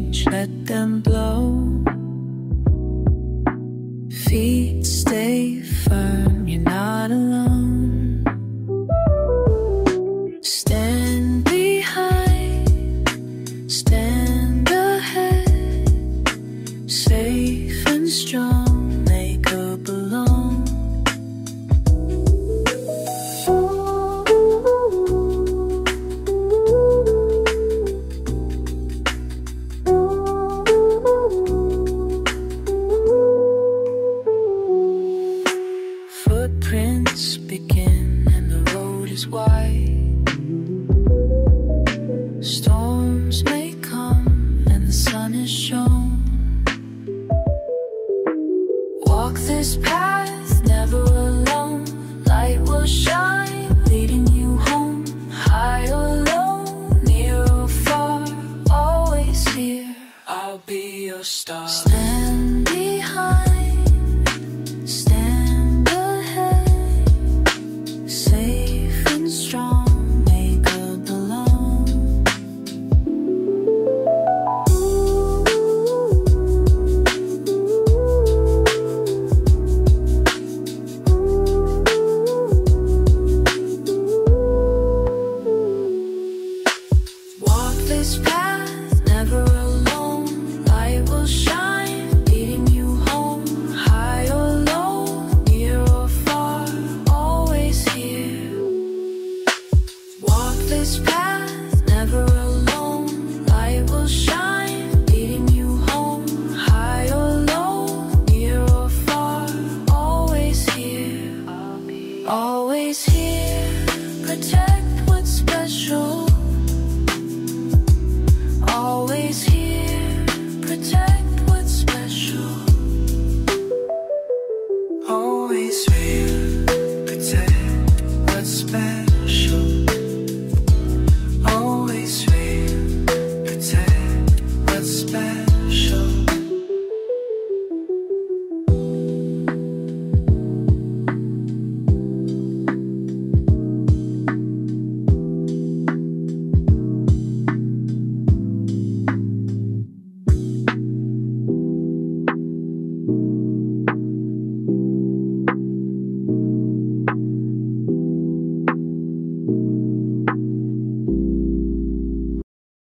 change, let them blow. Feet stay firm, you're not alone. Stand behind, stand ahead, safe and strong, make her belong. Footprints begin and the road is wide. Storms may come and the sun is shown. Walk this path, never alone. Light will shine, leading you home. High or low, near or far, always here. I'll be your star. Stand